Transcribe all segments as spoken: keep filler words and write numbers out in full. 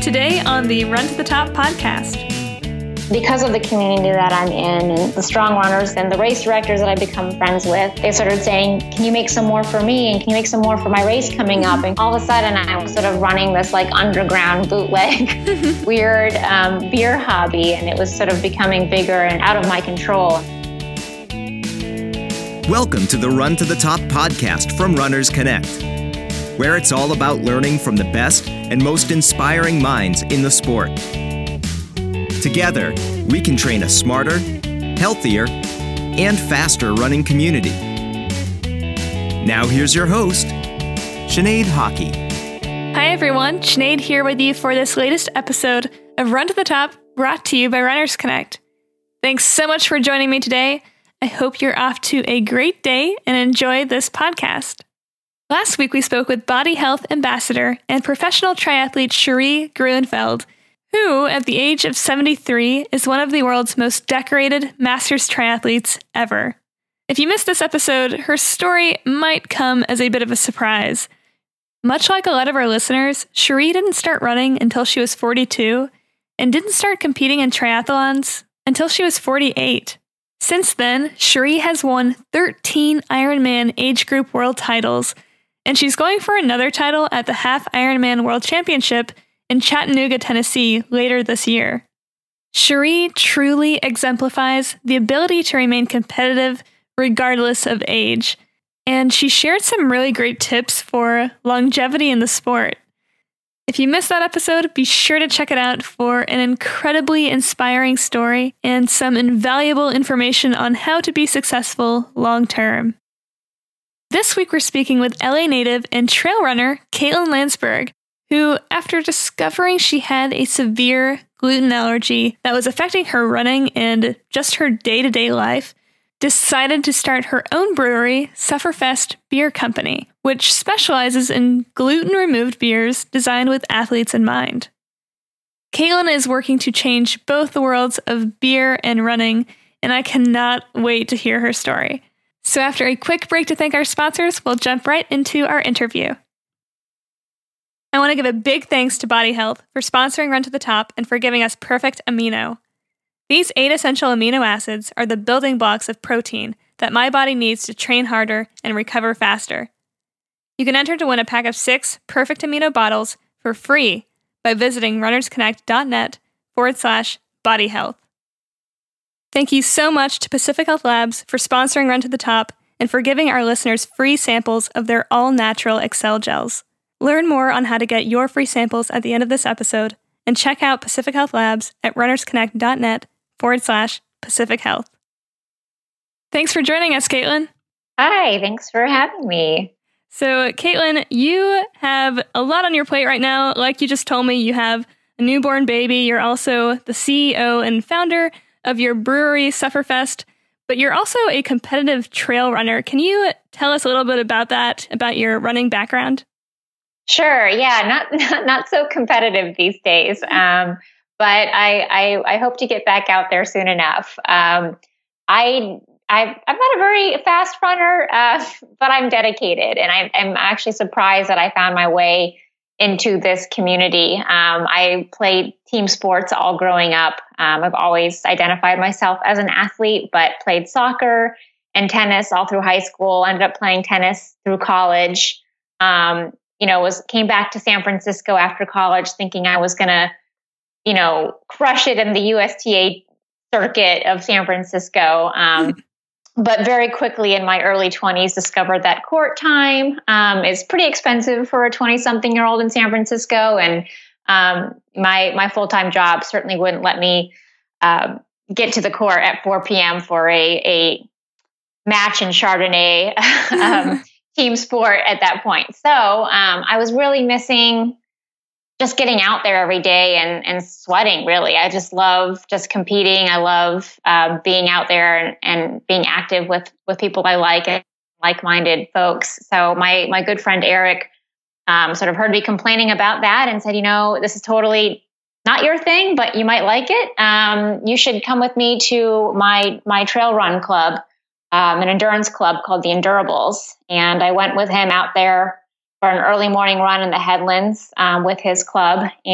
Today on the Run to the Top podcast. Because of the community that I'm in and the strong runners and the race directors that I've become friends with, they started saying, can you make some more for me? And can you make some more for my race coming up? And all of a sudden I was sort of running this like underground bootleg, weird um, beer hobby. And it was sort of becoming bigger and out of my control. Welcome to the Run to the Top podcast from Runners Connect, where it's all about learning from the best and most inspiring minds in the sport. Together, we can train a smarter, healthier, and faster running community. Now here's your host, Sinead Hockey. Hi everyone, Sinead here with you for this latest episode of Run to the Top, brought to you by Runners Connect. Thanks so much for joining me today. I hope you're off to a great day and enjoy this podcast. Last week we spoke with Body Health Ambassador and professional triathlete Cherie Gruenfeld, who, at the age of seventy-three, is one of the world's most decorated Masters triathletes ever. If you missed this episode, her story might come as a bit of a surprise. Much like a lot of our listeners, Cherie didn't start running until she was forty-two, and didn't start competing in triathlons until she was forty-eight. Since then, Cherie has won thirteen Ironman age group world titles, and she's going for another title at the Half Ironman World Championship in Chattanooga, Tennessee, later this year. Cherie truly exemplifies the ability to remain competitive regardless of age, and she shared some really great tips for longevity in the sport. If you missed that episode, be sure to check it out for an incredibly inspiring story and some invaluable information on how to be successful long-term. This week we're speaking with L A native and trail runner Caitlin Landsberg, who, after discovering she had a severe gluten allergy that was affecting her running and just her day-to-day life, decided to start her own brewery, Sufferfest Beer Company, which specializes in gluten-removed beers designed with athletes in mind. Caitlin is working to change both the worlds of beer and running, and I cannot wait to hear her story. So after a quick break to thank our sponsors, we'll jump right into our interview. I want to give a big thanks to Body Health for sponsoring Run to the Top and for giving us Perfect Amino. These eight essential amino acids are the building blocks of protein that my body needs to train harder and recover faster. You can enter to win a pack of six Perfect Amino bottles for free by visiting runnersconnect.net forward slash body health. Thank you so much to Pacific Health Labs for sponsoring Run to the Top and for giving our listeners free samples of their all-natural Excel gels. Learn more on how to get your free samples at the end of this episode, and check out Pacific Health Labs at runnersconnect.net forward slash Pacific Health. Thanks for joining us, Caitlin. Hi, thanks for having me. So, Caitlin, you have a lot on your plate right now. Like you just told me, you have a newborn baby. You're also the C E O and founder of your brewery, Sufferfest, but you're also a competitive trail runner. Can you tell us a little bit about that, about your running background? Sure. Yeah. Not, not, not so competitive these days. Um, but I, I, I hope to get back out there soon enough. Um, I, I, I'm not a very fast runner, uh, but I'm dedicated, and I, I'm actually surprised that I found my way into this community. Um, I played team sports all growing up. Um, I've always identified myself as an athlete, but played soccer and tennis all through high school, ended up playing tennis through college. Um, you know, was came back to San Francisco after college thinking I was going to, you know, crush it in the U S T A circuit of San Francisco. Um, but very quickly in my early twenties, discovered that court time um, is pretty expensive for a twenty-something-year-old in San Francisco. And um, my my full-time job certainly wouldn't let me uh, get to the court at four p.m. for a, a match in Chardonnay. um, team sport at that point. So um, I was really missing just getting out there every day and, and sweating, really. I just love just competing. I love uh, being out there and, and being active with, with people I like and like-minded folks. So my my good friend Eric um, sort of heard me complaining about that and said, you know, this is totally not your thing, but you might like it. Um, you should come with me to my my trail run club. Um, an endurance club called the Endurables. And I went with him out there for an early morning run in the Headlands um, with his club. And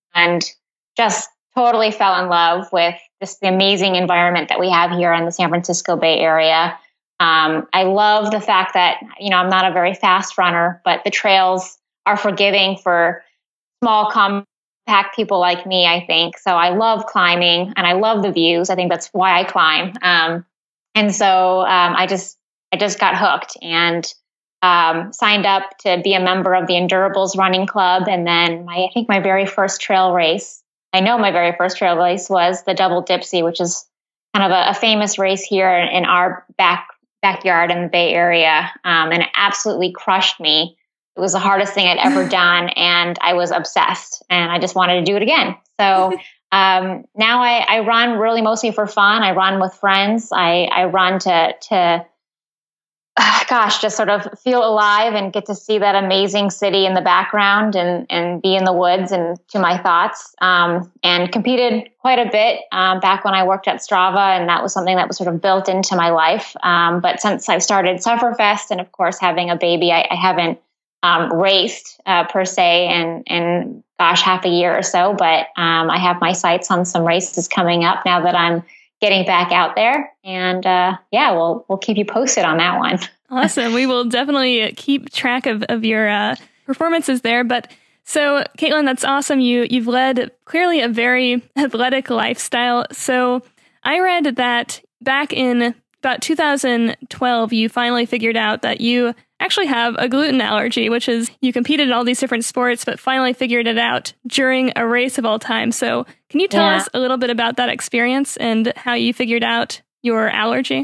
and just totally fell in love with just the amazing environment that we have here in the San Francisco Bay Area. Um, I love the fact that, you know, I'm not a very fast runner, but the trails are forgiving for small, compact people like me, I think. So I love climbing and I love the views. I think that's why I climb. Um, and so um, I just I just got hooked and um, signed up to be a member of the Endurables Running Club. And then my I think my very first trail race, I know my very first trail race was the Double Dipsea, which is kind of a, a famous race here in our back backyard in the Bay Area. Um, and it absolutely crushed me. It was the hardest thing I'd ever done. And I was obsessed and I just wanted to do it again. So um, now I, I run really mostly for fun. I run with friends. I, I run to, to uh, gosh, just sort of feel alive and get to see that amazing city in the background and, and be in the woods and to my thoughts. Um, and competed quite a bit um, back when I worked at Strava. And that was something that was sort of built into my life. Um, but since I've started Sufferfest and of course having a baby, I, I haven't um, raced uh, per se in, in gosh, half a year or so. But um, I have my sights on some races coming up now that I'm getting back out there. And uh, yeah, we'll we'll keep you posted on that one. Awesome. We will definitely keep track of, of your uh, performances there. But so, Caitlin, that's awesome. You, you've led clearly a very athletic lifestyle. So I read that back in about two thousand twelve, you finally figured out that you actually have a gluten allergy, which is you competed in all these different sports, but finally figured it out during a race of all time. So can you tell yeah. us a little bit about that experience and how you figured out your allergy?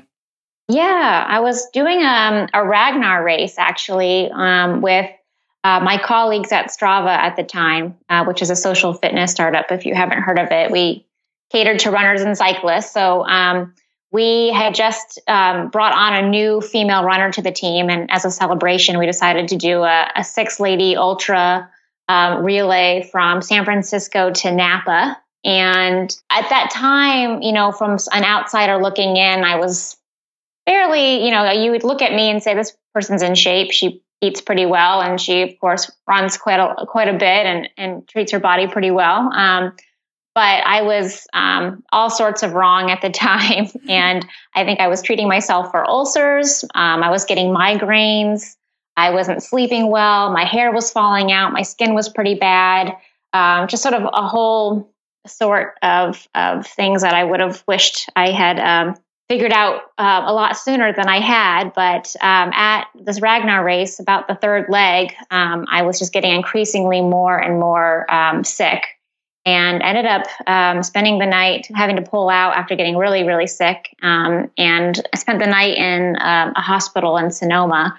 Yeah, I was doing um, a Ragnar race actually um, with uh, my colleagues at Strava at the time, uh, which is a social fitness startup. If you haven't heard of it, we catered to runners and cyclists. So um, we had just um, brought on a new female runner to the team. And as a celebration, we decided to do a, a six lady ultra um, relay from San Francisco to Napa. And at that time, you know, from an outsider looking in, I was fairly, you know, you would look at me and say, this person's in shape. She eats pretty well. And she, of course, runs quite a, quite a bit and, and treats her body pretty well. Um, But I was um, all sorts of wrong at the time. And I think I was treating myself for ulcers. Um, I was getting migraines. I wasn't sleeping well. My hair was falling out. My skin was pretty bad. Um, just sort of a whole sort of, of things that I would have wished I had um, figured out uh, a lot sooner than I had. But um, at this Ragnar race, about the third leg, um, I was just getting increasingly more and more um, sick. And ended up um, spending the night having to pull out after getting really, really sick. Um, and I spent the night in um, a hospital in Sonoma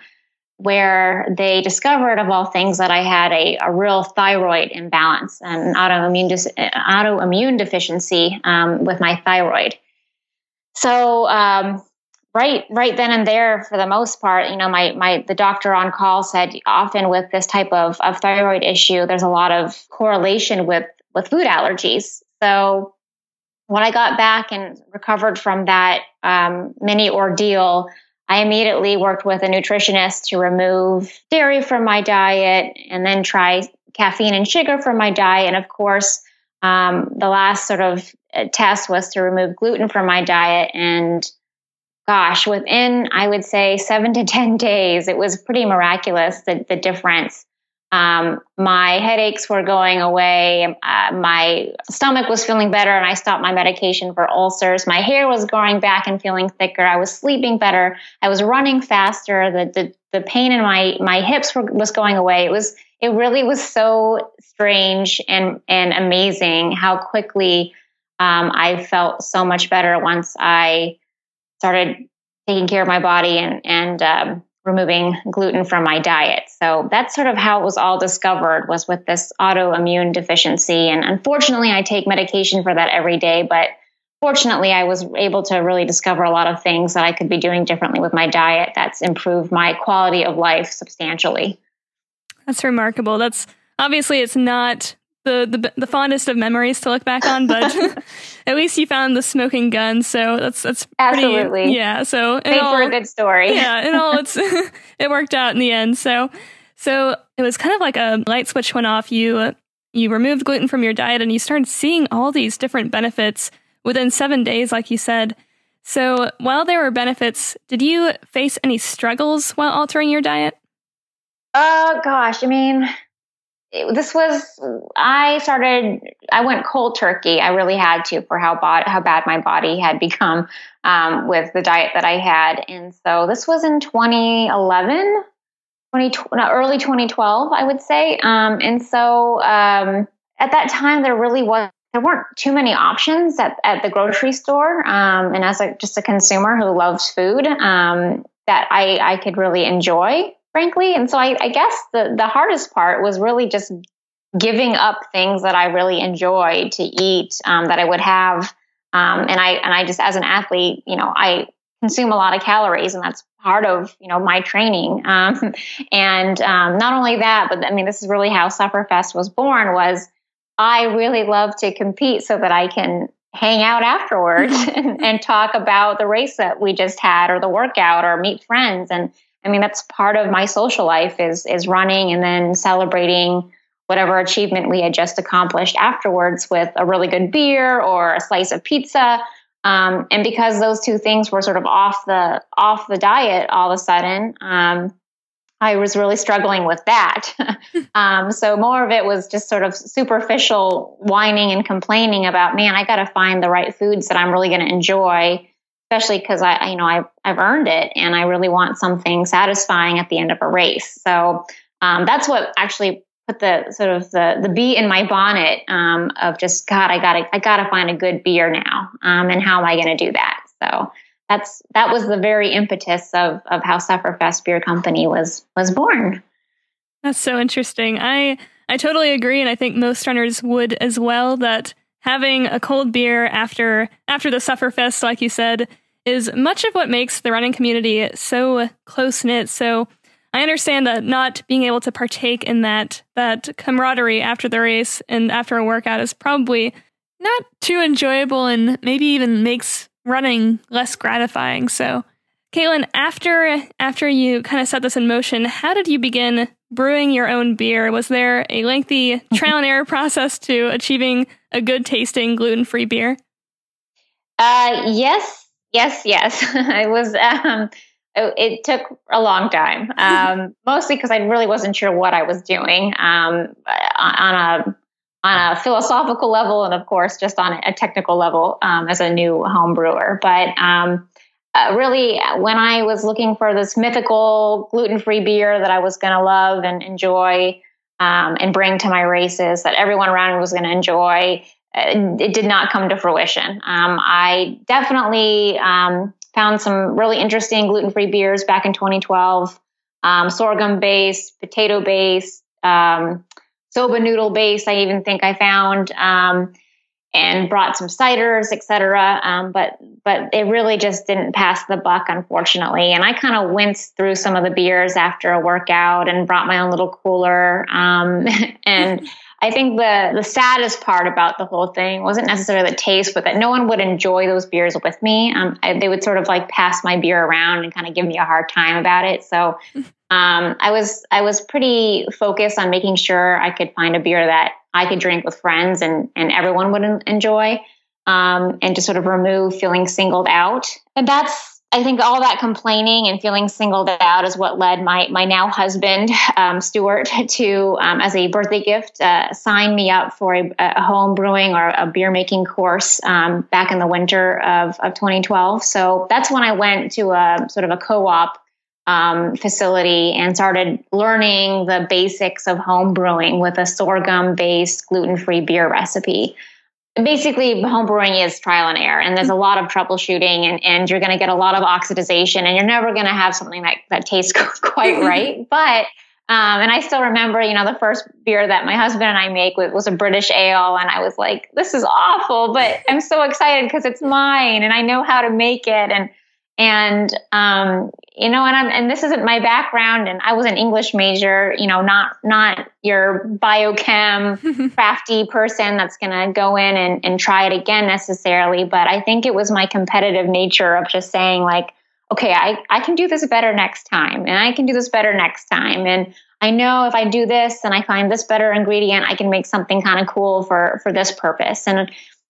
where they discovered, of all things, that I had a, a real thyroid imbalance and an autoimmune, dis- autoimmune deficiency um, with my thyroid. So um, right right then and there, for the most part, you know, my my the doctor on call said often with this type of, of thyroid issue, there's a lot of correlation with with food allergies. So when I got back and recovered from that um, mini ordeal, I immediately worked with a nutritionist to remove dairy from my diet and then try caffeine and sugar from my diet. And of course, um, the last sort of test was to remove gluten from my diet. And gosh, within, I would say, seven to ten days, it was pretty miraculous, the, the difference. Um, my headaches were going away. Uh, my stomach was feeling better and I stopped my medication for ulcers. My hair was growing back and feeling thicker. I was sleeping better. I was running faster. The, the, the pain in my, my hips were, was going away. It was, it really was so strange and, and amazing how quickly, um, I felt so much better once I started taking care of my body and, and, um, removing gluten from my diet. So that's sort of how it was all discovered, was with this autoimmune deficiency. And unfortunately, I take medication for that every day. But fortunately, I was able to really discover a lot of things that I could be doing differently with my diet that's improved my quality of life substantially. That's remarkable. That's obviously it's not the, the the fondest of memories to look back on, but at least you found the smoking gun. So that's that's pretty, absolutely, yeah. So made for a good story. Yeah, and all it's it worked out in the end. So so it was kind of like a light switch went off. You you removed gluten from your diet and you started seeing all these different benefits within seven days, like you said. So while there were benefits, did you face any struggles while altering your diet? Oh, gosh. I mean, it, this was, I started, I went cold turkey. I really had to for how, bod- how bad my body had become um, with the diet that I had. And so this was in twenty eleven, twenty, early twenty twelve, I would say. Um, and so um, at that time, there really was There weren't too many options at, at the grocery store. Um, and as a, just a consumer who loves food, um, that I, I could really enjoy, frankly. And so I, I guess the, the hardest part was really just giving up things that I really enjoyed to eat, um, that I would have. Um, and I, and I just, as an athlete, you know, I consume a lot of calories, and that's part of, you know, my training. Um, and um, not only that, but I mean, this is really how Sufferfest was born, was I really love to compete so that I can hang out afterwards and, and talk about the race that we just had, or the workout, or meet friends. And I mean, that's part of my social life, is, is running and then celebrating whatever achievement we had just accomplished afterwards with a really good beer or a slice of pizza. Um, and because those two things were sort of off the, off the diet all of a sudden, um, I was really struggling with that. um, so more of it was just sort of superficial whining and complaining about, man, I got to find the right foods that I'm really going to enjoy, especially because I, you know, I've, I've earned it, and I really want something satisfying at the end of a race. So um, that's what actually put the sort of the, the bee in my bonnet, um, of just, God, I gotta, I gotta find a good beer now. Um, and how am I going to do that? So That's that was the very impetus of of how Sufferfest Beer Company was was born. That's so interesting. I I totally agree, and I think most runners would as well. That having a cold beer after after the Sufferfest, like you said, is much of what makes the running community so close knit. So I understand that not being able to partake in that that camaraderie after the race and after a workout is probably not too enjoyable, and maybe even makes running less gratifying. So, Caitlin, after after you kind of set this in motion, how did you begin brewing your own beer? Was there a lengthy trial and error process to achieving a good tasting gluten-free beer? Uh, yes, yes, yes. It was. Um, it, it took a long time, um, mostly because I really wasn't sure what I was doing, um, on a on a philosophical level, and of course, just on a technical level, um, as a new home brewer. But um, uh, really, when I was looking for this mythical gluten-free beer that I was going to love and enjoy, um, and bring to my races, that everyone around me was going to enjoy, uh, it did not come to fruition. Um, I definitely um, found some really interesting gluten-free beers back in twenty twelve, um, sorghum-based, potato-based, um, soba noodle based, I even think I found, um, and brought some ciders, et cetera. Um, but, but it really just didn't pass the buck, unfortunately. And I kind of winced through some of the beers after a workout and brought my own little cooler. Um, and I think the, the saddest part about the whole thing wasn't necessarily the taste, but that no one would enjoy those beers with me. Um, I, they would sort of like pass my beer around and kind of give me a hard time about it. So Um, I was I was pretty focused on making sure I could find a beer that I could drink with friends and, and everyone would en- enjoy, um, and to sort of remove feeling singled out. And that's, I think, all that complaining and feeling singled out is what led my my now husband, um, Stuart, to um, as a birthday gift uh, sign me up for a, a home brewing or a beer making course um, back in the winter of of twenty twelve. So that's when I went to a sort of a co-op Um, facility and started learning the basics of home brewing with a sorghum-based gluten-free beer recipe. Basically, home brewing is trial and error, and there's a lot of troubleshooting, and, and you're going to get a lot of oxidization, and you're never going to have something that, that tastes quite right. But um, and I still remember, you know, the first beer that my husband and I make was, was a British ale, and I was like, "This is awful," but I'm so excited because it's mine, and I know how to make it, and and um, you know, and I'm, and this isn't my background, and I was an English major, you know, not, not your biochem crafty person that's going to go in and, and try it again necessarily. But I think it was my competitive nature of just saying like, okay, I, I can do this better next time, and I can do this better next time. And I know if I do this and I find this better ingredient, I can make something kind of cool for, for this purpose. And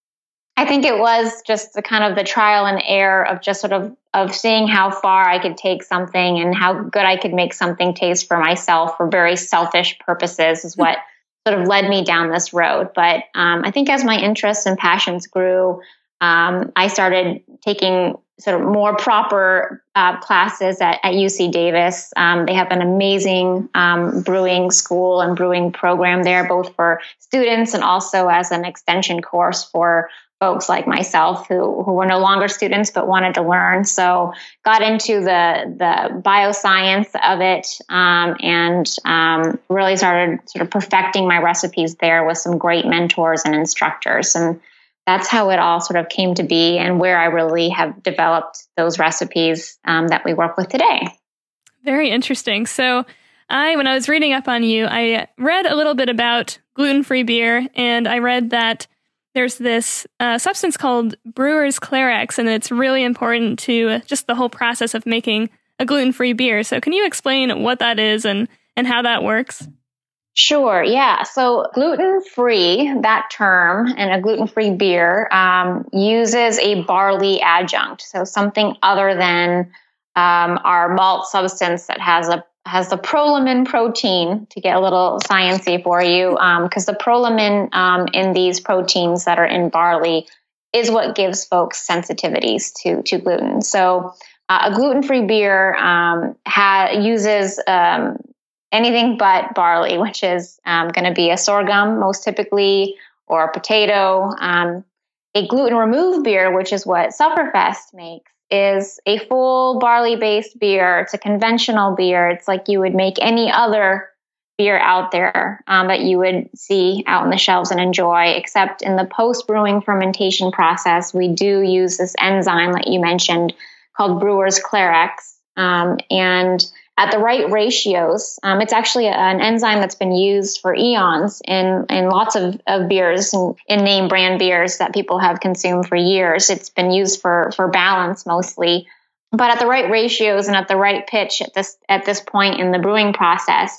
I think it was just the kind of the trial and error of just sort of, of seeing how far I could take something and how good I could make something taste for myself for very selfish purposes is what sort of led me down this road. But um, I think as my interests and passions grew, um, I started taking sort of more proper uh, classes at, at U C Davis. Um, they have an amazing um, brewing school and brewing program there, both for students and also as an extension course for folks like myself who, who were no longer students but wanted to learn. So got into the the bioscience of it um, and um, really started sort of perfecting my recipes there with some great mentors and instructors. And that's how it all sort of came to be and where I really have developed those recipes um, that we work with today. Very interesting. So I, when I was reading up on you, I read a little bit about gluten-free beer, and I read that there's this uh, substance called Brewer's Clarex, and it's really important to just the whole process of making a gluten-free beer. So can you explain what that is and, and how that works? Sure. Yeah. So gluten-free, that term, and a gluten-free beer um, uses a barley adjunct. So something other than um, our malt substance that has a has the prolamine protein, to get a little sciencey for you, because um, the prolamine um, in these proteins that are in barley is what gives folks sensitivities to, to gluten. So uh, a gluten-free beer um, ha- uses um, anything but barley, which is um, going to be a sorghum most typically, or a potato. Um, a gluten-removed beer, which is what Sufferfest makes, is a full barley-based beer. It's a conventional beer. It's like you would make any other beer out there um, that you would see out on the shelves and enjoy, except in the post-brewing fermentation process, we do use this enzyme that you mentioned called Brewer's Clarex. Um, and at the right ratios, um, it's actually an enzyme that's been used for eons in, in lots of, of beers and in name brand beers that people have consumed for years. It's been used for, for balance mostly, but at the right ratios and at the right pitch at this at this point in the brewing process,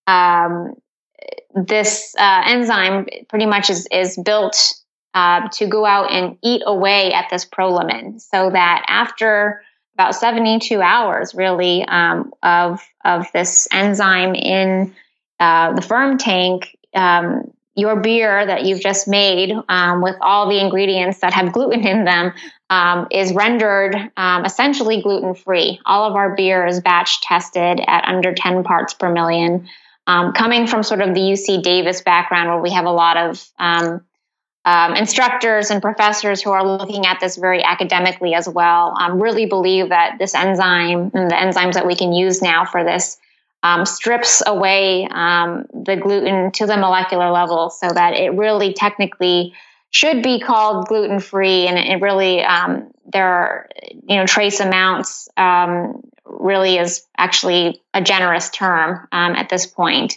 um, this uh, enzyme pretty much is is built uh, to go out and eat away at this prolamine, so that after about seventy-two hours, really, um, of of this enzyme in uh, the firm tank, um, your beer that you've just made um, with all the ingredients that have gluten in them um, is rendered um, essentially gluten-free. All of our beer is batch tested at under ten parts per million, um, coming from sort of the U C Davis background, where we have a lot of um, Um, instructors and professors who are looking at this very academically as well, um, really believe that this enzyme and the enzymes that we can use now for this um, strips away um, the gluten to the molecular level, so that it really technically should be called gluten-free. And it really, um, there are, you know, trace amounts um, really is actually a generous term um, at this point.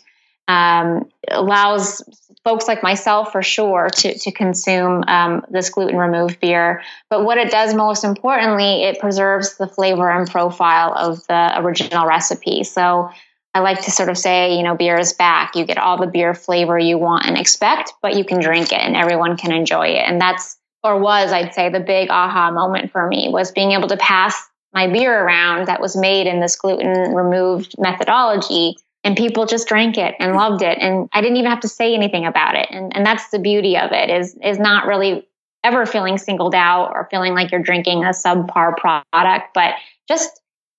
Um, allows folks like myself, for sure, to to consume um, this gluten-removed beer. But what it does most importantly, it preserves the flavor and profile of the original recipe. So I like to sort of say, you know, beer is back. You get all the beer flavor you want and expect, but you can drink it and everyone can enjoy it. And that's, or was, I'd say, the big aha moment for me, was being able to pass my beer around that was made in this gluten-removed methodology, and people just drank it and loved it. And I didn't even have to say anything about it. And and that's the beauty of it, is is not really ever feeling singled out or feeling like you're drinking a subpar product, but just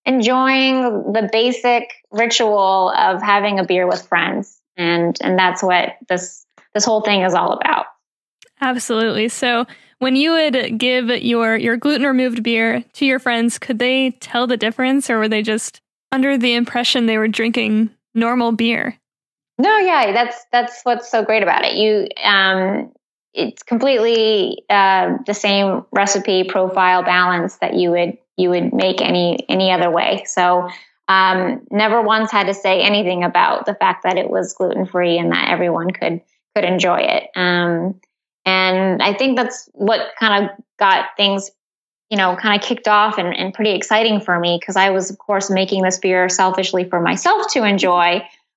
enjoying the basic ritual of having a beer with friends. And and that's what this this whole thing is all about. Absolutely. So when you would give your, your gluten-removed beer to your friends, could they tell the difference, or were they just under the impression they were drinking normal beer? No, yeah, that's that's what's so great about it. You, um, it's completely uh, the same recipe, profile, balance that you would you would make any any other way. So um, never once had to say anything about the fact that it was gluten-free and that everyone could could enjoy it. Um, and I think that's what kind of got things, you know, kind of kicked off and, and pretty exciting for me, because I was, of course, making this beer selfishly for myself to enjoy.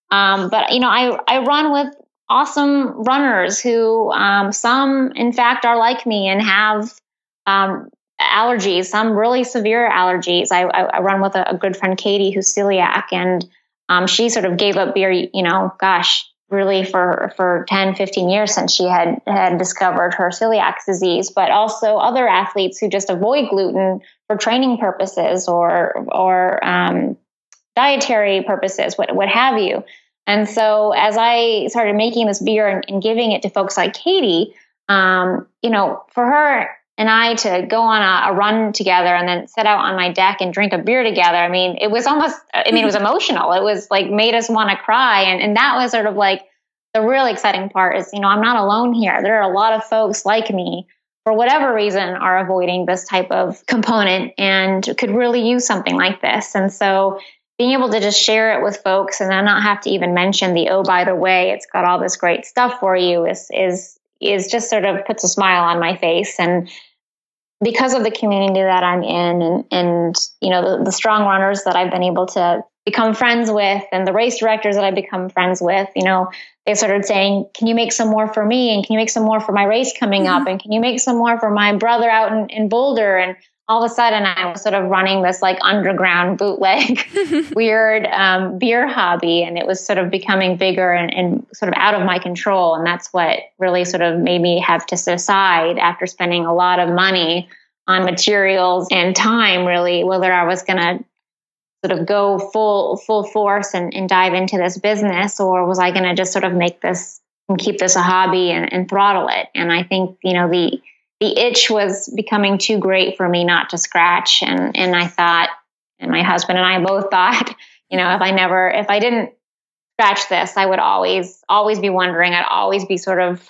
Um, but, you know, I, I run with awesome runners who, um, some, in fact, are like me and have um, allergies, some really severe allergies. I, I, I run with a, a good friend, Katie, who's celiac, and um, she sort of gave up beer, you know, gosh, really for, for ten, fifteen years since she had, had discovered her celiac disease, but also other athletes who just avoid gluten for training purposes or, or um, dietary purposes, what, what have you. And so as I started making this beer and, and giving it to folks like Katie, um, you know, for her and I to go on a, a run together and then sit out on my deck and drink a beer together, I mean, it was almost, I mean, it was emotional. It was like made us want to cry. And, and that was sort of like the really exciting part is, you know, I'm not alone here. There are a lot of folks like me, for whatever reason, are avoiding this type of component and could really use something like this. And so being able to just share it with folks and then not have to even mention the, oh, by the way, it's got all this great stuff for you is, is, is just sort of puts a smile on my face. And because of the community that I'm in and, and you know, the, the strong runners that I've been able to become friends with and the race directors that I've become friends with, you know, they started saying, can you make some more for me? And can you make some more for my race coming mm-hmm. up? And can you make some more for my brother out in, in Boulder? And all of a sudden I was sort of running this like underground bootleg, weird um, beer hobby. And it was sort of becoming bigger and, and sort of out of my control. And that's what really sort of made me have to decide after spending a lot of money on materials and time, really, whether I was going to sort of go full, full force and, and dive into this business, or was I going to just sort of make this and keep this a hobby and, and throttle it. And I think, you know, the, the itch was becoming too great for me not to scratch. And, and I thought, and my husband and I both thought, you know, if I never, if I didn't scratch this, I would always, always be wondering, I'd always be sort of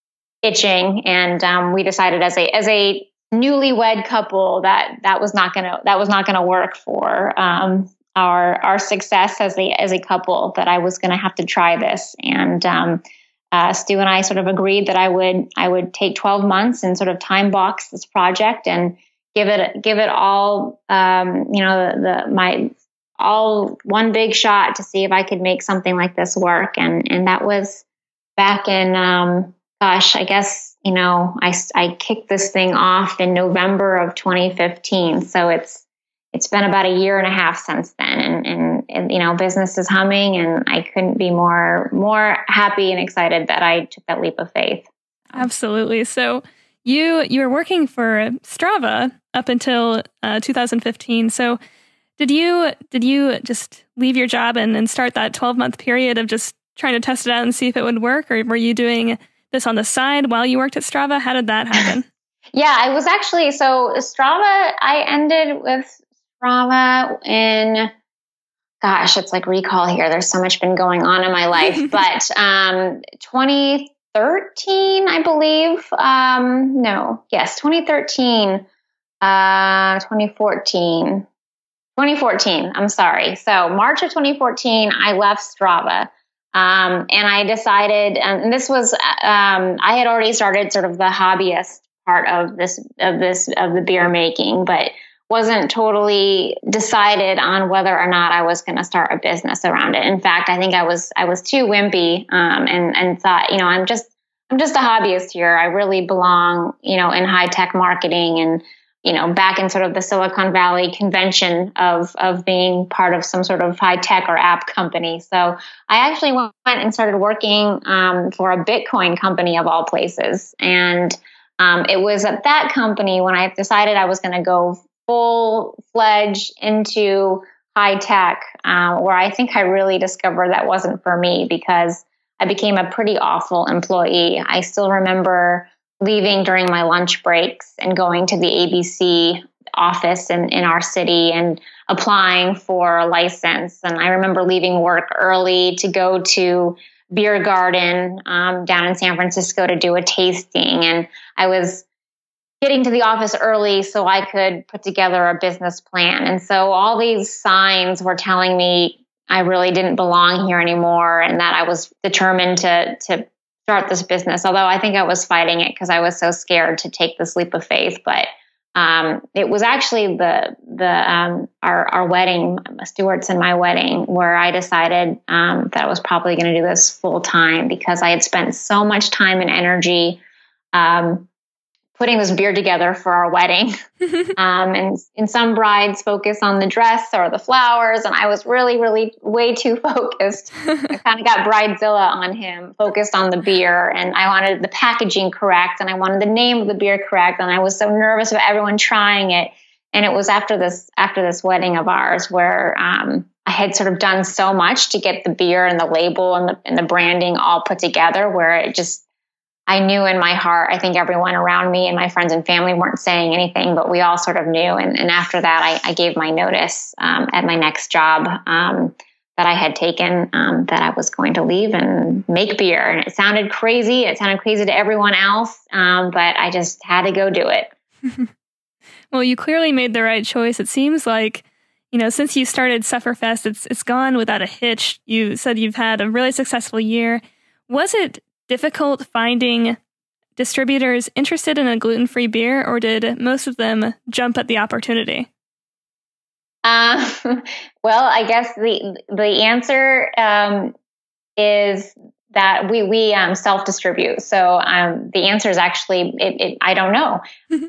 itching. And um, we decided as a, as a newlywed couple that that was not going to, that was not going to work for um, our, our success as a, as a couple, that I was going to have to try this. And, um, Uh, Stu and I sort of agreed that I would I would take twelve months and sort of time box this project and give it give it all um, you know the, the my all one big shot to see if I could make something like this work. And and that was back in um, gosh I guess you know I I kicked this thing off in November of twenty fifteen. So it's it's been about a year and a half since then, and, and, and, you know, business is humming, and I couldn't be more, more happy and excited that I took that leap of faith. Absolutely. So you, you were working for Strava up until uh, two thousand fifteen. So did you, did you just leave your job and, and start that twelve month period of just trying to test it out and see if it would work? Or were you doing this on the side while you worked at Strava? How did that happen? Yeah, I was actually, so Strava, I ended with Strava in, gosh, it's like recall here. There's so much been going on in my life, but um, twenty thirteen, I believe. Um, no, yes, twenty thirteen, uh, twenty fourteen, twenty fourteen. I'm sorry. So March of twenty fourteen, I left Strava. Um, and I decided, and this was, um, I had already started sort of the hobbyist part of this, of this, of the beer making, but wasn't totally decided on whether or not I was going to start a business around it. In fact, I think I was, I was too wimpy, um, and, and thought, you know, I'm just, I'm just a hobbyist here. I really belong, you know, in high tech marketing and, you know, back in sort of the Silicon Valley convention of, of being part of some sort of high tech or app company. So I actually went and started working, um, for a Bitcoin company of all places. And, um, it was at that company when I decided I was going to go full-fledged into high tech, um, where I think I really discovered that wasn't for me, because I became a pretty awful employee. I still remember leaving during my lunch breaks and going to the A B C office in, in our city and applying for a license. And I remember leaving work early to go to Beer Garden um, down in San Francisco to do a tasting. And I was getting to the office early so I could put together a business plan. And so all these signs were telling me I really didn't belong here anymore, and that I was determined to to start this business. Although I think I was fighting it because I was so scared to take this leap of faith. But um, it was actually the the um, our our wedding, Stuart's and my wedding, where I decided um, that I was probably going to do this full time because I had spent so much time and energy um, putting this beer together for our wedding. um, and, and some brides focus on the dress or the flowers. And I was really, really way too focused. I kind of got Bridezilla on him, focused on the beer. And I wanted the packaging correct. And I wanted the name of the beer correct. And I was so nervous about everyone trying it. And it was after this, after this wedding of ours where um, I had sort of done so much to get the beer and the label and the, and the branding all put together where it just, I knew in my heart, I think everyone around me and my friends and family weren't saying anything, but we all sort of knew. And, and after that, I, I gave my notice um, at my next job um, that I had taken um, that I was going to leave and make beer. And it sounded crazy. It sounded crazy to everyone else, um, but I just had to go do it. Well, you clearly made the right choice. It seems like, you know, since you started Sufferfest, it's it's gone without a hitch. You said you've had a really successful year. Was it difficult finding distributors interested in a gluten-free beer, or did most of them jump at the opportunity? Uh, well, I guess the the answer um, is that we we um, self-distribute. So um, the answer is actually it, it, I don't know.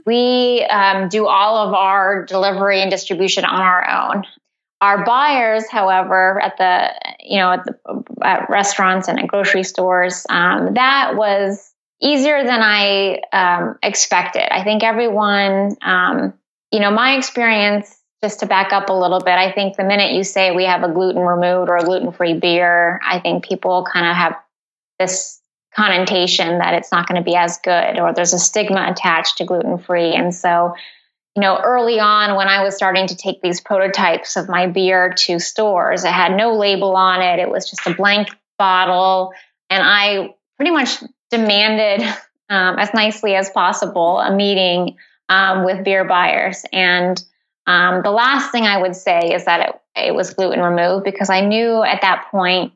we um, do all of our delivery and distribution on our own. Our buyers, however, at the you know at, the, at restaurants and at grocery stores, um, that was easier than I um, expected. I think everyone, um, you know, my experience. Just to back up a little bit, I think the minute you say we have a gluten removed or a gluten-free beer, I think people kind of have this connotation that it's not going to be as good, or there's a stigma attached to gluten-free. And so, you know, early on when I was starting to take these prototypes of my beer to stores, it had no label on it. It was just a blank bottle. And I pretty much demanded, um, as nicely as possible, a meeting um, with beer buyers. And Um, the last thing I would say is that it, it was gluten removed, because I knew at that point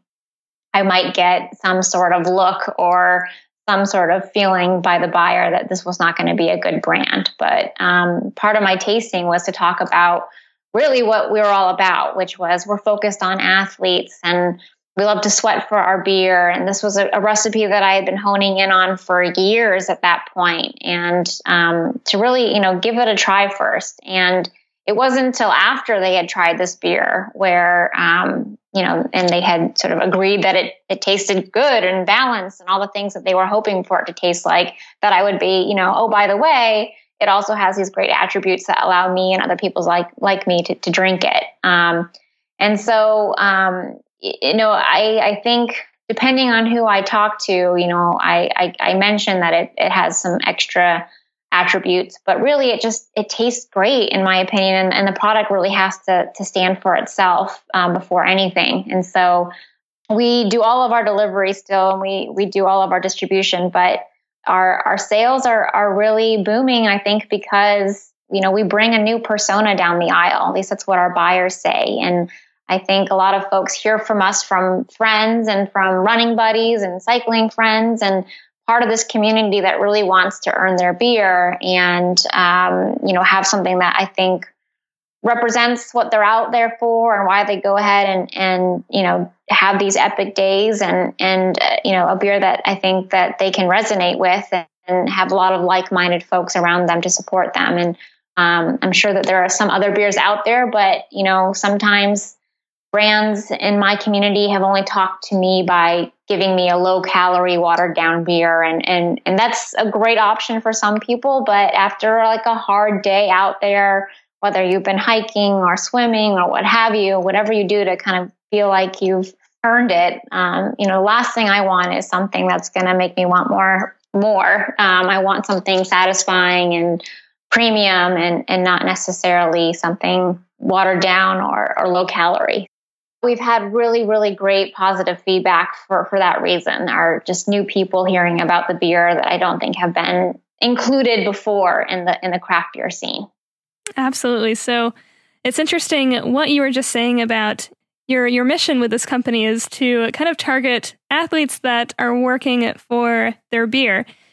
I might get some sort of look or some sort of feeling by the buyer that this was not going to be a good brand. But um, part of my tasting was to talk about really what we were all about, which was we're focused on athletes and we love to sweat for our beer. And this was a, a recipe that I had been honing in on for years at that point. And um, to really, you know, give it a try first. And it wasn't until after they had tried this beer where, um, you know, and they had sort of agreed that it, it tasted good and balanced and all the things that they were hoping for it to taste like, that I would be, you know, oh, by the way, it also has these great attributes that allow me and other people like like me to, to drink it. Um, and so, um, you know, I, I think depending on who I talk to, you know, I, I, I mentioned that it, it has some extra attributes, but really it just, it tastes great in my opinion. And, and the product really has to, to stand for itself um, before anything. And so we do all of our delivery still, and we, we do all of our distribution, but our, our sales are, are really booming, I think, because, you know, we bring a new persona down the aisle. At least that's what our buyers say. And I think a lot of folks hear from us from friends and from running buddies and cycling friends and part of this community that really wants to earn their beer and, um, you know, have something that I think represents what they're out there for and why they go ahead and, and, you know, have these epic days and, and, uh, you know, a beer that I think that they can resonate with and, and have a lot of like-minded folks around them to support them. And, um, I'm sure that there are some other beers out there, but, you know, sometimes brands in my community have only talked to me by giving me a low calorie watered down beer. And, and, and that's a great option for some people. But after like a hard day out there, whether you've been hiking or swimming or what have you, whatever you do to kind of feel like you've earned it, um, you know, the last thing I want is something that's going to make me want more, more. Um, I want something satisfying and premium and, and not necessarily something watered down or, or low calorie. We've had really, really great positive feedback for, for that reason, are just new people hearing about the beer that I don't think have been included before in the in the craft beer scene. Absolutely. So it's interesting what you were just saying about your your mission with this company is to kind of target athletes that are working for their beer.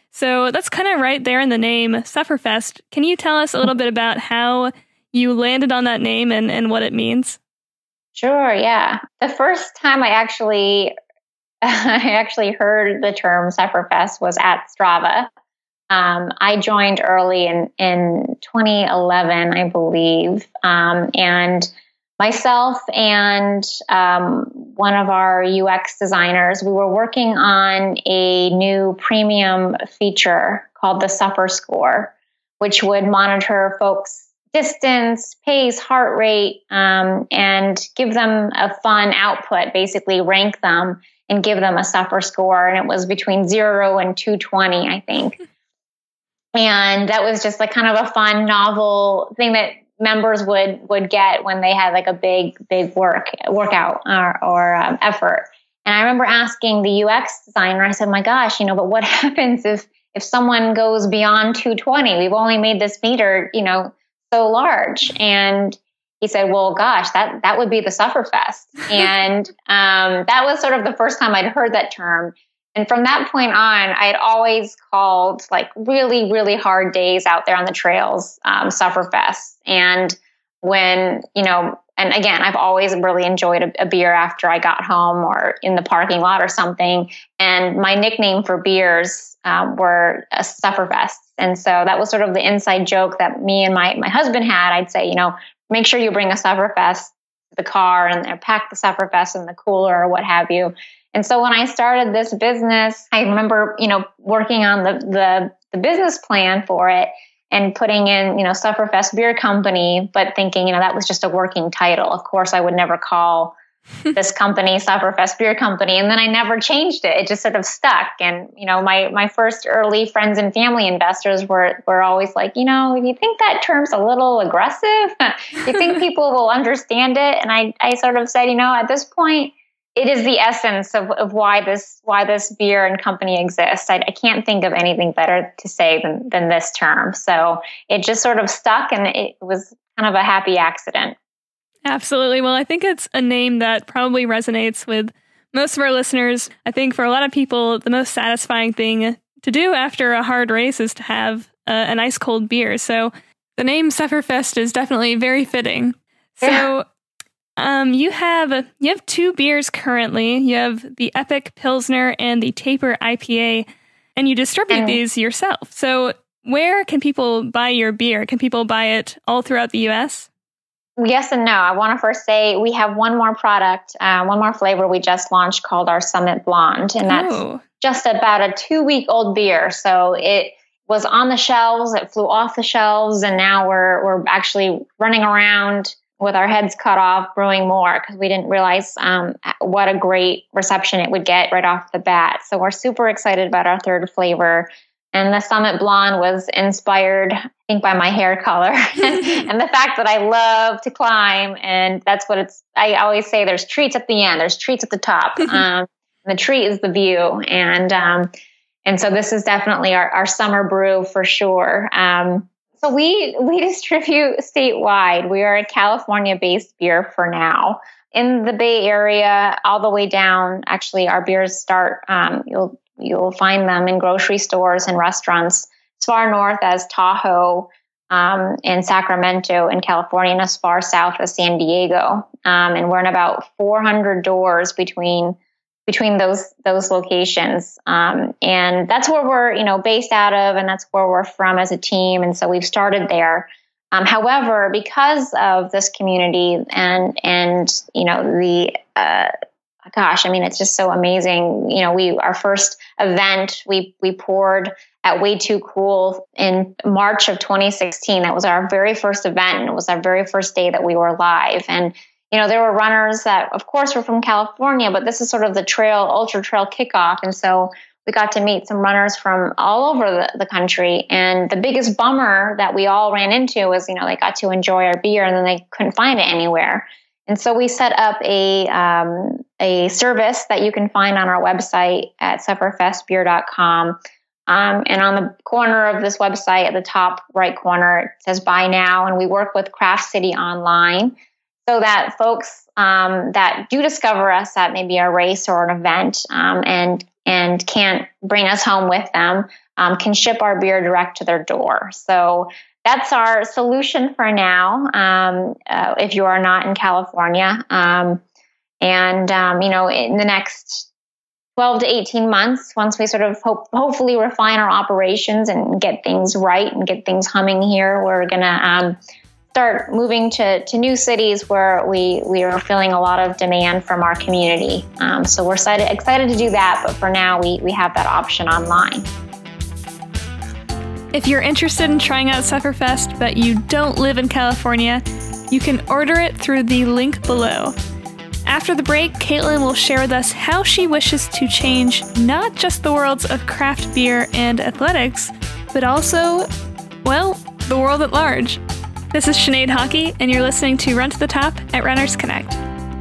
So that's kind of right there in the name, Sufferfest. Can you tell us a little bit about how you landed on that name and, and what it means? Sure, yeah. The first time I actually I actually heard the term Sufferfest was at Strava. Um, I joined early in, in twenty eleven, I believe, um, and myself and um, one of our U X designers, we were working on a new premium feature called the Suffer Score, which would monitor folks' distance, pace, heart rate, um, and give them a fun output, basically rank them and give them a Suffer Score. And it was between zero and two twenty, I think. And that was just like kind of a fun, novel thing that members would would get when they had like a big, big work workout or, or um, effort. And I remember asking the U X designer, I said, my gosh, you know, but what happens if if someone goes beyond two twenty? We've only made this meter, you know, so large. And he said, well, gosh, that that would be the Sufferfest. And um, that was sort of the first time I'd heard that term. And from that point on, I had always called like really, really hard days out there on the trails, um, Sufferfest. And when, you know, and again, I've always really enjoyed a, a beer after I got home or in the parking lot or something. And my nickname for beers um, were a Sufferfest. And so that was sort of the inside joke that me and my, my husband had. I'd say, you know, make sure you bring a Sufferfest to the car and or pack the Sufferfest in the cooler or what have you. And so when I started this business, I remember, you know, working on the, the, the business plan for it and putting in, you know, Sufferfest Beer Company, but thinking, you know, that was just a working title. Of course, I would never call this company Sufferfest Beer Company. And then I never changed it. It just sort of stuck. And, you know, my, my first early friends and family investors were, were always like, you know, you think that term's a little aggressive? You think people will understand it? And I, I sort of said, you know, at this point, it is the essence of, of why this why this beer and company exists. I, I can't think of anything better to say than, than this term. So it just sort of stuck, and it was kind of a happy accident. Absolutely. Well, I think it's a name that probably resonates with most of our listeners. I think for a lot of people, the most satisfying thing to do after a hard race is to have a, an ice cold beer. So the name Sufferfest is definitely very fitting. So. Yeah. Um, you have you have two beers currently. You have the Epic Pilsner and the Taper I P A, and you distribute and, these yourself. So where can people buy your beer? Can people buy it all throughout the U S? Yes and no. I want to first say we have one more product, uh, one more flavor we just launched called our Summit Blonde, and that's oh. just about a two-week-old beer. So it was on the shelves, it flew off the shelves, and now we're we're actually running around with our heads cut off, brewing more because we didn't realize um, what a great reception it would get right off the bat. So we're super excited about our third flavor. And the Summit Blonde was inspired, I think, by my hair color and, and the fact that I love to climb. And that's what it's, I always say there's treats at the end, there's treats at the top. Um, the treat is the view. And um, and so this is definitely our, our summer brew for sure. Um, So we we distribute statewide. We are a California-based beer for now. In the Bay Area, all the way down, actually, our beers start, um, you'll you'll find them in grocery stores and restaurants as far north as Tahoe um, and Sacramento in California, and as far south as San Diego. Um, and we're in about four hundred doors between between those those locations. Um, and that's where we're, you know, based out of, and that's where we're from as a team. And so we've started there. Um, however, because of this community and, and, you know, the, uh, gosh, I mean, it's just so amazing. You know, we, our first event, we, we poured at Way Too Cool in March of twenty sixteen. That was our very first event. And it was our very first day that we were live. And you know, there were runners that, of course, were from California, but this is sort of the trail, ultra trail kickoff. And so we got to meet some runners from all over the, the country. And the biggest bummer that we all ran into was, you know, they got to enjoy our beer and then they couldn't find it anywhere. And so we set up a um, a service that you can find on our website at sufferfest beer dot com. Um, and on the corner of this website, at the top right corner, it says Buy Now. And we work with Craft City Online, so that folks um, that do discover us at maybe a race or an event um, and and can't bring us home with them um, can ship our beer direct to their door. So that's our solution for now, um, uh, if you are not in California. Um, and, um, you know, in the next twelve to eighteen months, once we sort of hope, hopefully refine our operations and get things right and get things humming here, we're going to um, start moving to, to new cities where we, we are feeling a lot of demand from our community. Um, so we're excited, excited to do that. But for now, we, we have that option online. If you're interested in trying out Sufferfest, but you don't live in California, you can order it through the link below. After the break, Caitlin will share with us how she wishes to change not just the worlds of craft beer and athletics, but also, well, the world at large. This is Sinead Hockey, and you're listening to Run to the Top at Runners Connect.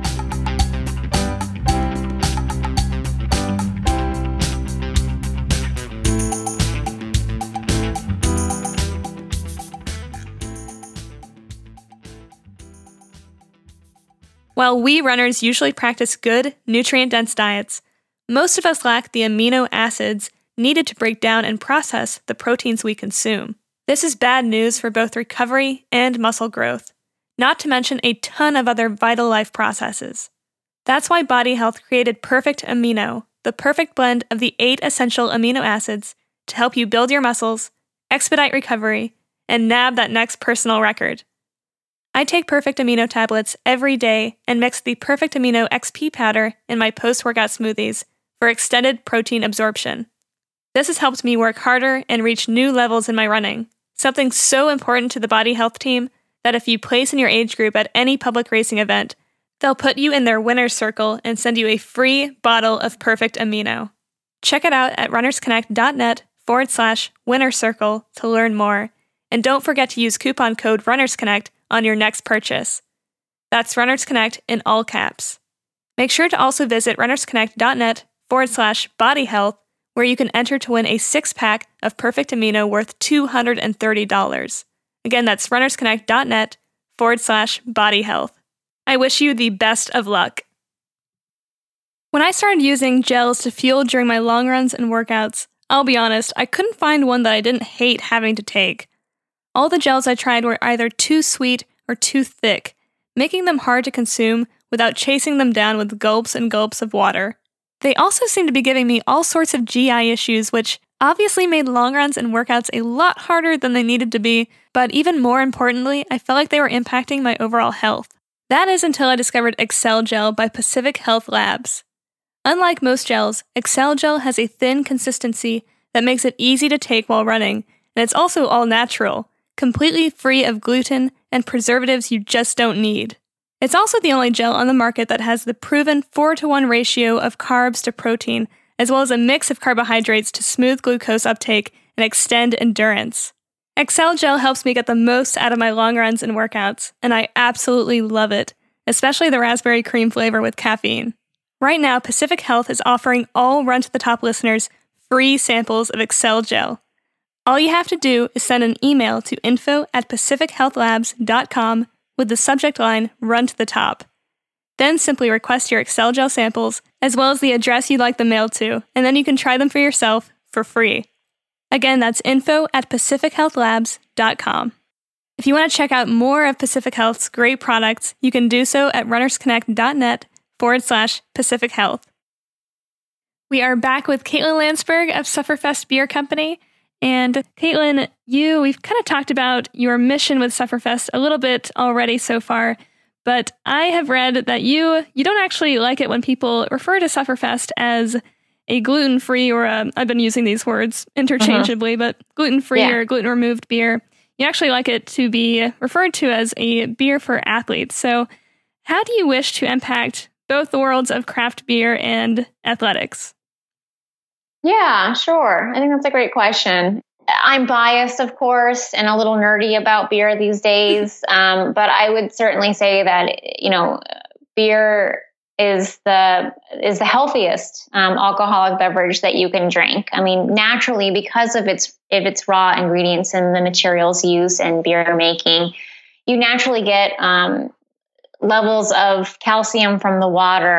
While we runners usually practice good, nutrient-dense diets, most of us lack the amino acids needed to break down and process the proteins we consume. This is bad news for both recovery and muscle growth, not to mention a ton of other vital life processes. That's why Body Health created Perfect Amino, the perfect blend of the eight essential amino acids to help you build your muscles, expedite recovery, and nab that next personal record. I take Perfect Amino tablets every day and mix the Perfect Amino X P powder in my post-workout smoothies for extended protein absorption. This has helped me work harder and reach new levels in my running, something so important to the Body Health team that if you place in your age group at any public racing event, they'll put you in their winner's circle and send you a free bottle of Perfect Amino. Check it out at runnersconnect.net forward slash winner circle to learn more. And don't forget to use coupon code RunnersConnect on your next purchase. That's RunnersConnect in all caps. Make sure to also visit runnersconnect.net forward slash body health, where you can enter to win a six-pack of Perfect Amino worth two hundred thirty dollars. Again, that's runnersconnect.net forward slash body health. I wish you the best of luck. When I started using gels to fuel during my long runs and workouts, I'll be honest, I couldn't find one that I didn't hate having to take. All the gels I tried were either too sweet or too thick, making them hard to consume without chasing them down with gulps and gulps of water. They also seemed to be giving me all sorts of G I issues, which obviously made long runs and workouts a lot harder than they needed to be, but even more importantly, I felt like they were impacting my overall health. That is until I discovered Excel Gel by Pacific Health Labs. Unlike most gels, Excel Gel has a thin consistency that makes it easy to take while running, and it's also all natural, completely free of gluten and preservatives you just don't need. It's also the only gel on the market that has the proven four to one ratio of carbs to protein, as well as a mix of carbohydrates to smooth glucose uptake and extend endurance. Excel Gel helps me get the most out of my long runs and workouts, and I absolutely love it, especially the raspberry cream flavor with caffeine. Right now, Pacific Health is offering all Run to the Top listeners free samples of Excel Gel. All you have to do is send an email to info at pacific health labs dot com with the subject line Run to the Top. Then simply request your Excel Gel samples, as well as the address you'd like them mailed to, and then you can try them for yourself for free. Again, that's info at pacific health labs dot com. If you want to check out more of Pacific Health's great products, you can do so at runnersconnect.net forward slash Pacific Health. We are back with Caitlin Landsberg of Sufferfest Beer Company. And Caitlin, you, we've kind of talked about your mission with Sufferfest a little bit already so far, but I have read that you you don't actually like it when people refer to Sufferfest as a gluten-free, or a, I've been using these words interchangeably, uh-huh. but gluten-free yeah. or gluten-removed beer. You actually like it to be referred to as a beer for athletes. So how do you wish to impact both the worlds of craft beer and athletics? Yeah, sure. I think that's a great question. I'm biased, of course, and a little nerdy about beer these days. Um, but I would certainly say that, you know, beer is the is the healthiest um, alcoholic beverage that you can drink. I mean, naturally, because of its of its raw ingredients and the materials used in beer making, you naturally get um, levels of calcium from the water,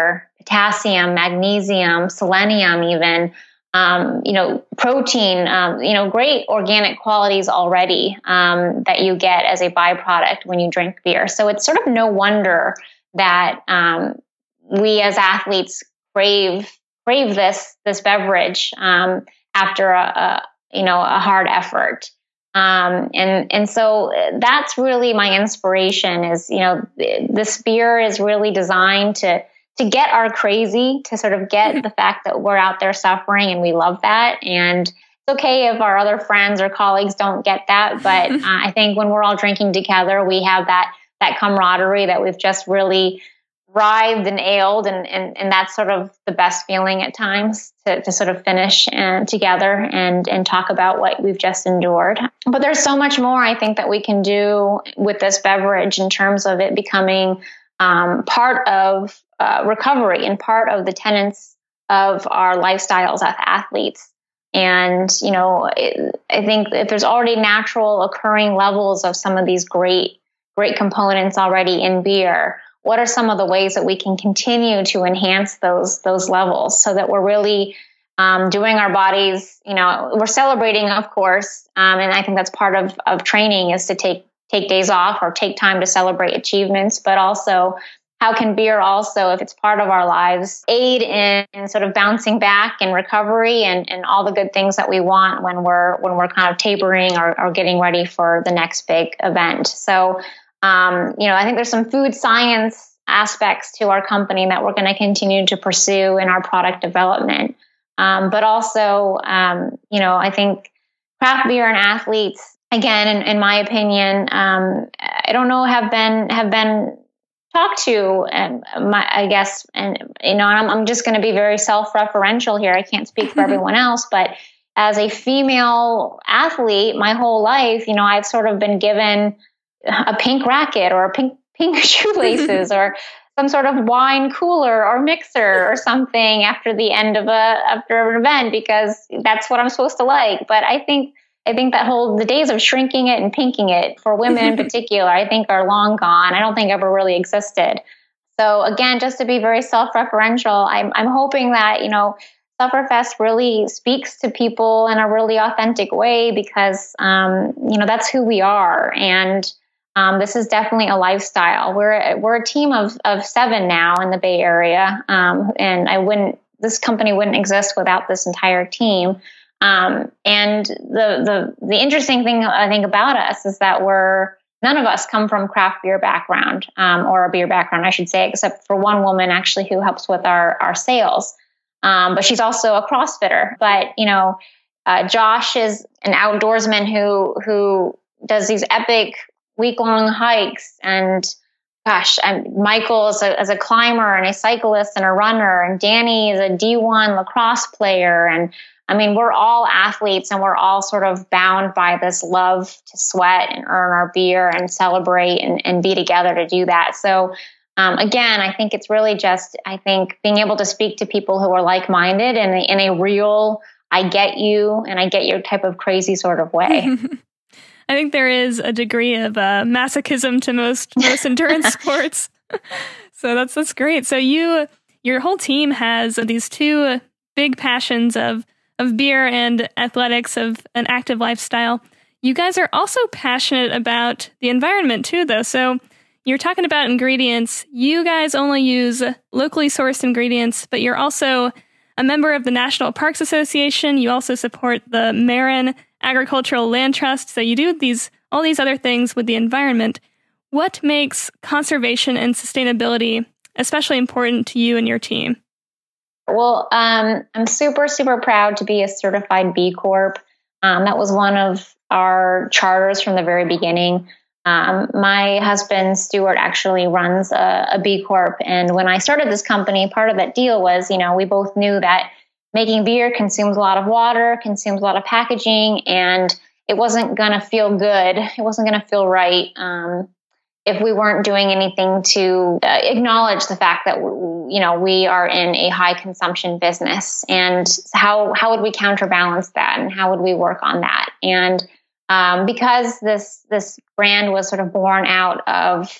potassium, magnesium, selenium, even, um, you know, protein, um, you know, great organic qualities already um, that you get as a byproduct when you drink beer. So it's sort of no wonder that um, we as athletes crave crave this this beverage um, after a, a you know a hard effort. Um, and, and so that's really my inspiration is, you know, this beer is really designed to, to get our crazy, to sort of get the fact that we're out there suffering and we love that. And it's okay if our other friends or colleagues don't get that. But uh, I think when we're all drinking together, we have that, that camaraderie that we've just really writhed and ailed. And, and, and that's sort of the best feeling at times to, to sort of finish and together and, and talk about what we've just endured. But there's so much more I think that we can do with this beverage in terms of it becoming um, part of uh, recovery and part of the tenets of our lifestyles as athletes. And, you know, it, I think if there's already natural occurring levels of some of these great, great components already in beer, what are some of the ways that we can continue to enhance those those levels so that we're really um, doing our bodies, you know, we're celebrating, of course, um, and I think that's part of, of training is to take take days off or take time to celebrate achievements, but also how can beer also, if it's part of our lives, aid in, in sort of bouncing back and recovery and, and all the good things that we want when we're when we're kind of tapering or, or getting ready for the next big event. So Um, you know, I think there's some food science aspects to our company that we're going to continue to pursue in our product development. Um, but also, um, you know, I think craft beer and athletes, again, in, in my opinion, um, I don't know, have been have been talked to, and my, I guess, and you know, I'm, I'm just going to be very self-referential here. I can't speak for everyone else, but as a female athlete, my whole life, you know, I've sort of been given a pink racket or a pink pink shoelaces or some sort of wine cooler or mixer or something after the end of a after an event because that's what I'm supposed to like. But I think I think that whole the days of shrinking it and pinking it for women in particular, I think are long gone. I don't think ever really existed. So again, just to be very self-referential, I'm I'm hoping that, you know, Sufferfest really speaks to people in a really authentic way because um, you know, that's who we are. And Um, this is definitely a lifestyle. We're we're a team of of seven now in the Bay Area, um, and I wouldn't. This company wouldn't exist without this entire team. Um, and the the the interesting thing I think about us is that we're none of us come from craft beer background um, or a beer background, I should say, except for one woman actually who helps with our our sales. Um, but she's also a CrossFitter. But you know, uh, Josh is an outdoorsman who who does these epic week-long hikes, and gosh, I'm, Michael is a, is a climber and a cyclist and a runner, and Danny is a D one lacrosse player, and I mean, we're all athletes, and we're all sort of bound by this love to sweat and earn our beer and celebrate and, and be together to do that. So um, again, I think it's really just, I think being able to speak to people who are like-minded in a, in a real, I get you and I get your type of crazy sort of way. I think there is a degree of uh, masochism to most most endurance sports, so that's that's great. So you, your whole team has these two big passions of of beer and athletics, of an active lifestyle. You guys are also passionate about the environment too, though. So you're talking about ingredients. You guys only use locally sourced ingredients, but you're also a member of the National Parks Association. You also support the Marin Agricultural Land Trust. So you do these all these other things with the environment. What makes conservation and sustainability especially important to you and your team? Well, um, I'm super, super proud to be a certified B Corp. Um, that was one of our charters from the very beginning. Um, my husband, Stuart, actually runs a, a B Corp. And when I started this company, part of that deal was, you know, we both knew that making beer consumes a lot of water, consumes a lot of packaging, and it wasn't going to feel good. It wasn't going to feel right um, if we weren't doing anything to uh, acknowledge the fact that, you know, we are in a high consumption business. And how how would we counterbalance that, and how would we work on that? And um, because this this brand was sort of born out of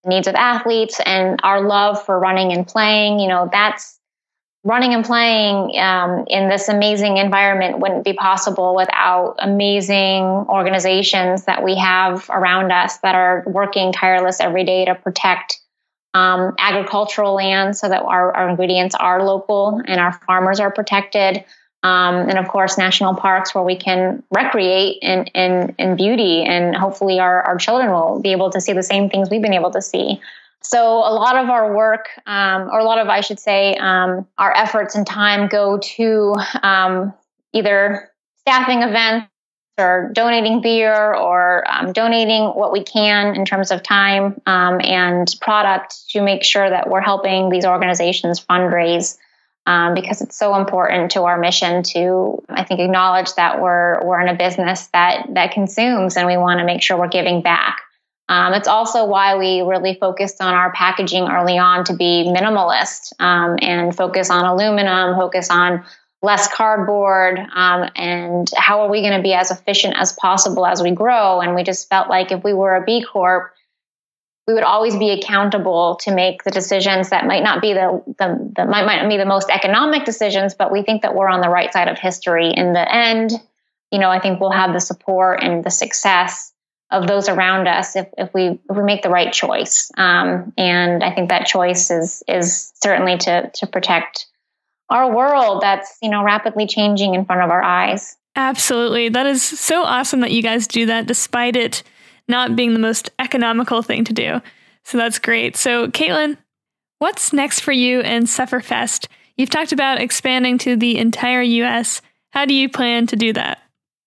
needs of athletes and our love for running and playing. You know, that's running and playing um, in this amazing environment wouldn't be possible without amazing organizations that we have around us that are working tireless every day to protect um, agricultural land so that our, our ingredients are local and our farmers are protected. Um, and of course, national parks where we can recreate in, in, in beauty, and hopefully our, our children will be able to see the same things we've been able to see. So a lot of our work, um, or a lot of, I should say, um, our efforts and time go to um, either staffing events or donating beer or um, donating what we can in terms of time um, and product to make sure that we're helping these organizations fundraise. Um, because it's so important to our mission to, I think, acknowledge that we're we're in a business that that consumes, and we want to make sure we're giving back. Um, it's also why we really focused on our packaging early on to be minimalist um, and focus on aluminum, focus on less cardboard, um, and how are we going to be as efficient as possible as we grow? And we just felt like if we were a B Corp, we would always be accountable to make the decisions that might not be the, the, the might, might not be the most economic decisions, but we think that we're on the right side of history. In the end, you know, I think we'll have the support and the success of those around us if, if we if we make the right choice. Um, and I think that choice is is certainly to to protect our world that's, you know, rapidly changing in front of our eyes. Absolutely. That is so awesome that you guys do that despite it not being the most economical thing to do. So that's great. So Caitlin, what's next for you and Sufferfest? You've talked about expanding to the entire U S. How do you plan to do that?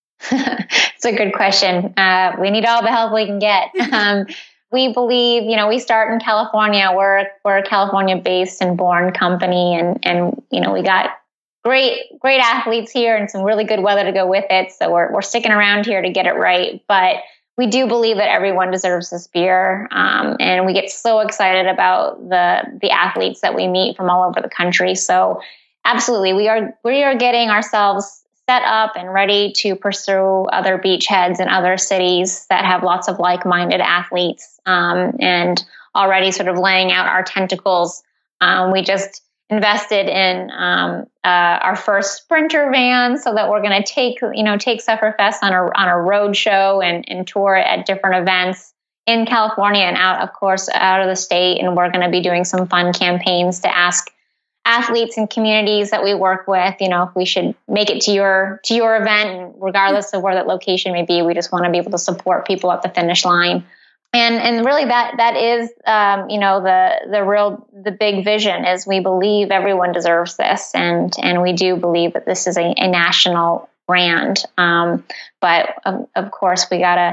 It's a good question. Uh, we need all the help we can get. Um, we believe, you know, we start in California. We're we're a California-based and born company, and and you know we got great great athletes here and some really good weather to go with it. So we're we're sticking around here to get it right, but we do believe that everyone deserves this beer, um, and we get so excited about the the athletes that we meet from all over the country. So, absolutely, we are we are getting ourselves set up and ready to pursue other beachheads in other cities that have lots of like-minded athletes, um, and already sort of laying out our tentacles. Um, we just invested in um, uh, our first Sprinter van, so that we're going to take, you know, take Sufferfest on a on a road show and, and tour at different events in California and out, of course, out of the state. And we're going to be doing some fun campaigns to ask athletes and communities that we work with, you know, if we should make it to your to your event, and regardless of where that location may be, we just want to be able to support people at the finish line. And and really that that is um, you know the the real the big vision is we believe everyone deserves this, and and we do believe that this is a, a national brand. Um, but of, of course we gotta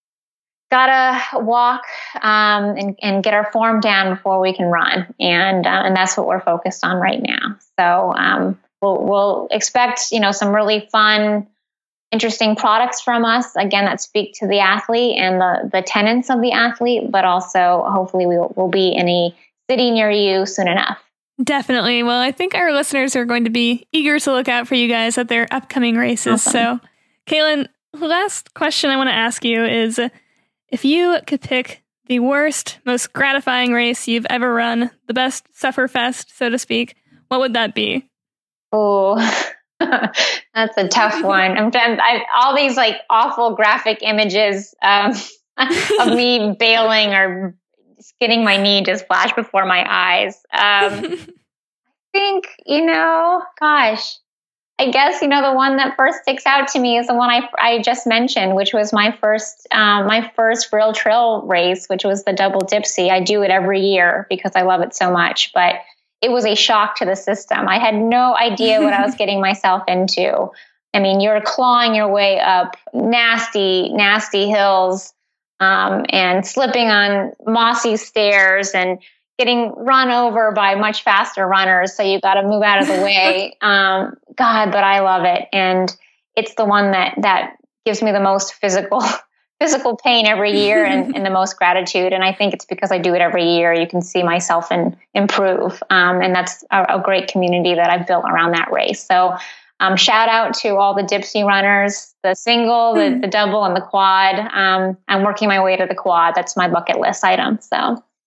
gotta walk um, and and get our form down before we can run, and uh, and that's what we're focused on right now. So um, we'll we'll expect you know some really fun, interesting products from us, again, that speak to the athlete and the, the tenets of the athlete, but also hopefully we will we'll be in a city near you soon enough. Definitely. Well, I think our listeners are going to be eager to look out for you guys at their upcoming races. Awesome. So, Caitlin, the last question I want to ask you is, if you could pick the worst, most gratifying race you've ever run, the best Sufferfest, so to speak, what would that be? Oh, that's a tough one. I'm done. I, all these like awful graphic images um, of me bailing or getting my knee just flash before my eyes. Um, I think, you know, gosh, I guess, you know, the one that first sticks out to me is the one I, I just mentioned, which was my first, um, my first real trail race, which was the Double Dipsea. I do it every year because I love it so much, but it was a shock to the system. I had no idea what I was getting myself into. I mean, you're clawing your way up nasty, nasty hills, um, and slipping on mossy stairs and getting run over by much faster runners. So you got to move out of the way. Um, God, but I love it. And it's the one that, that gives me the most physical physical pain every year and, and the most gratitude. And I think it's because I do it every year. You can see myself and improve. Um, and that's a, a great community that I've built around that race. So um, shout out to all the Dipsea runners, the single, the, the double, and the quad. Um, I'm working my way to the quad. That's my bucket list item. So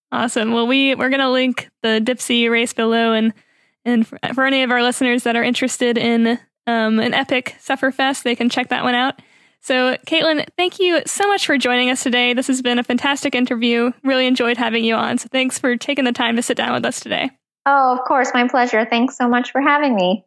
Awesome. Well, we, we're going to link the Dipsea race below, and, and for, for any of our listeners that are interested in um, an epic Sufferfest, they can check that one out. So, Caitlin, thank you so much for joining us today. This has been a fantastic interview. Really enjoyed having you on. So thanks for taking the time to sit down with us today. Oh, of course. My pleasure. Thanks so much for having me.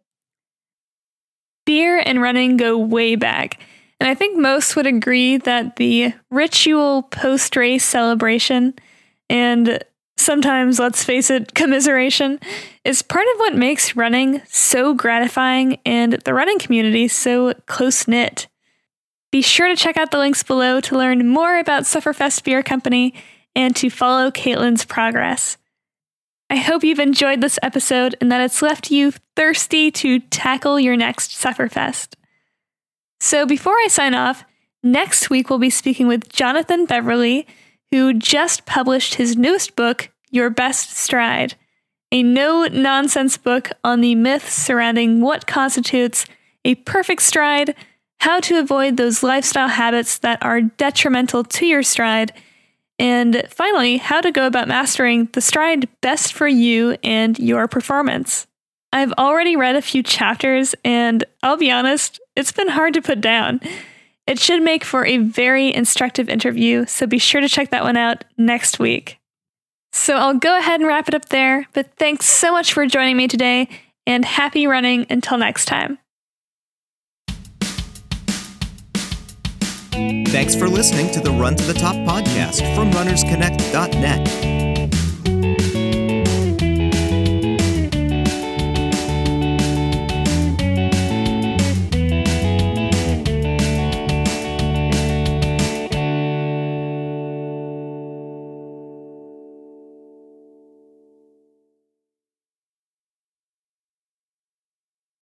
Beer and running go way back. And I think most would agree that the ritual post-race celebration and sometimes, let's face it, commiseration is part of what makes running so gratifying and the running community so close-knit. Be sure to check out the links below to learn more about Sufferfest Beer Company and to follow Caitlin's progress. I hope you've enjoyed this episode and that it's left you thirsty to tackle your next Sufferfest. So before I sign off, next week we'll be speaking with Jonathan Beverly, who just published his newest book, Your Best Stride, a no-nonsense book on the myths surrounding what constitutes a perfect stride, how to avoid those lifestyle habits that are detrimental to your stride, and finally, how to go about mastering the stride best for you and your performance. I've already read a few chapters, and I'll be honest, it's been hard to put down. It should make for a very instructive interview, so be sure to check that one out next week. So I'll go ahead and wrap it up there, but thanks so much for joining me today, and happy running until next time. Thanks for listening to the Run to the Top podcast from runners connect dot net.